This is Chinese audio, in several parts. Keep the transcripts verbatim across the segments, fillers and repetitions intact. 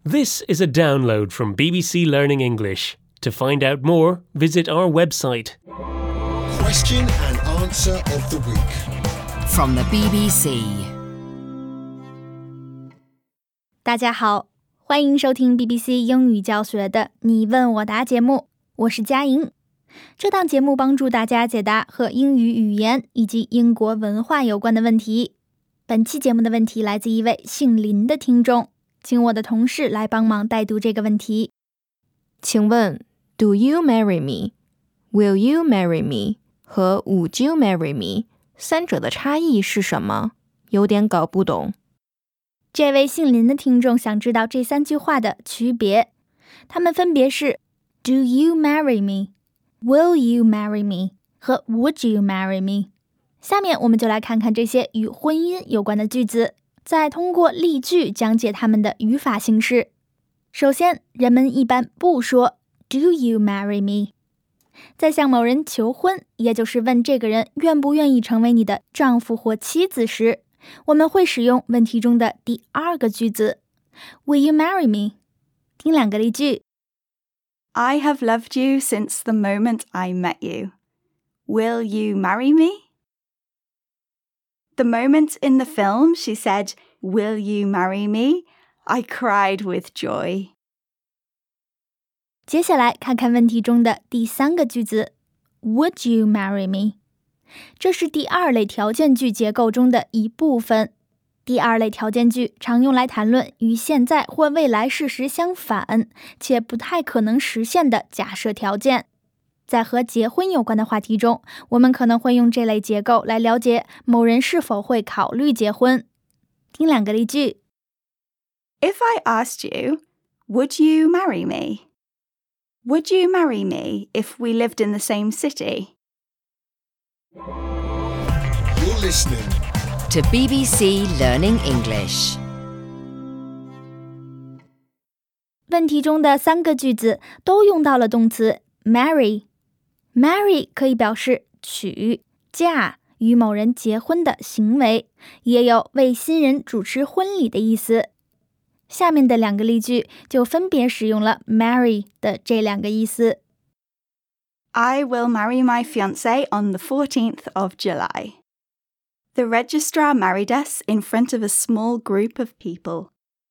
This is a download from B B C Learning English. To find out more, visit our website. Question and answer of the week. From the B B C. 大家好，欢迎收听 B B C 英语教学的你问我答节目，我是佳莹。这档节目帮助大家解答和英语语言以及英国文化有关的问题。本期节目的问题来自一位姓林的听众，请我的同事来帮忙代读这个问题。 请问 Do you marry me? Will you marry me? 和 Would you marry me? 三者的差异是什么？有点搞不懂。 这位姓林的听众想知道这三句话的区别，它们分别是 Do you marry me? Will you marry me? 和 Would you marry me? 下面我们就来看看这些与婚姻有关的句子，再通过例句讲解它们的语法形式。首先，人们一般不说 Do you marry me? 在向某人求婚，也就是问这个人愿不愿意成为你的丈夫或妻子时，我们会使用问题中的第二个句子 Will you marry me? 听两个例句。 I have loved you since the moment I met you. Will you marry me? The moment in the film she said, Will you marry me? I cried with joy. 接下来看看问题中的第三个句子 Would you marry me? 这是第二类条件句结构中的一部分。第二类条件句常用来谈论与现在或未来事实相反，且不太可能实现的假设条件。在和结婚有关的话题中，我们可能会用这类结构来了解某人是否会考虑结婚。听两个例句。 If I asked you, would you marry me? Would you marry me if we lived in the same city? You're listening To B B C Learning English. 问题中的三个句子都用到了动词 marry。marry 可以表示娶、嫁、与某人结婚的行为，也有为新人主持婚礼的意思。下面的两个例句就分别使用了 marry 的这两个意思。 I will marry my fiancé on the fourteenth of July. The registrar married us in front of a small group of people.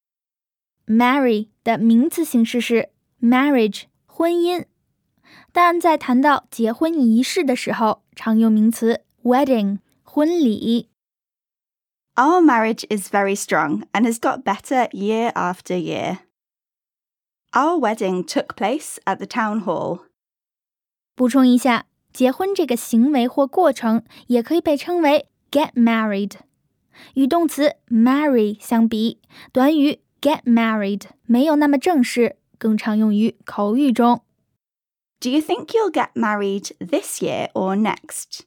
marry 的名词形式是 marriage 婚姻，但在谈到结婚仪式的时候，常用名词 wedding 婚礼。 Our marriage is very strong and has got better year after year. Our wedding took place at the town hall. 补充一下，结婚这个行为或过程也可以被称为 get married。 与动词 marry 相比，短语 get married 没有那么正式，更常用于口语中。 Do you think you'll get married this year or next?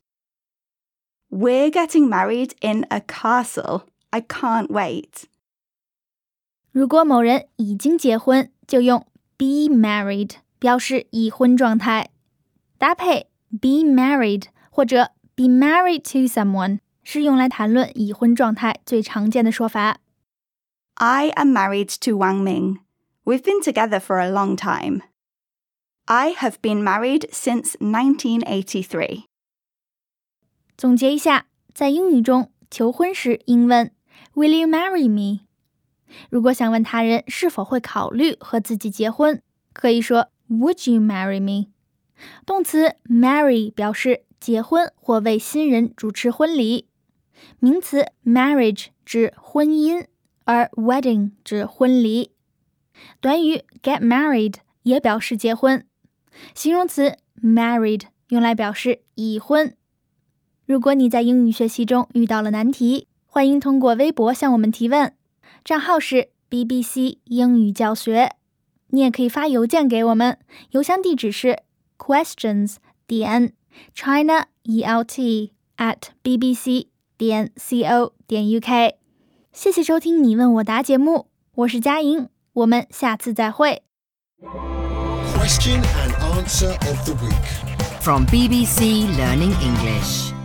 We're getting married in a castle. I can't wait. 如果某人已经结婚，就用 be married 表示已婚状态。搭配 be married 或者 be married to someone 是用来谈论已婚状态最常见的说法。 I am married to Wang Ming. We've been together for a long time. I have been married since nineteen eighty-three. 总结一下，在英语中，求婚时应问 Will you marry me? 如果想问他人是否会考虑和自己结婚，可以说 Would you marry me? 动词 marry 表示结婚或为新人主持婚礼。名词 marriage 指婚姻，而 wedding 指婚礼。短语 get married 也表示结婚。形容词 married 用来表示已婚。如果你在英语学习中遇到了难题，欢迎通过微博向我们提问，账号是 B B C 英语教学。你也可以发邮件给我们，邮箱地址是 questions 点 china e l t at b b c 点 co 点 u k。 谢谢收听你问我答节目，我是佳莹，我们下次再会。 Question and answer of the week. From B B C Learning English.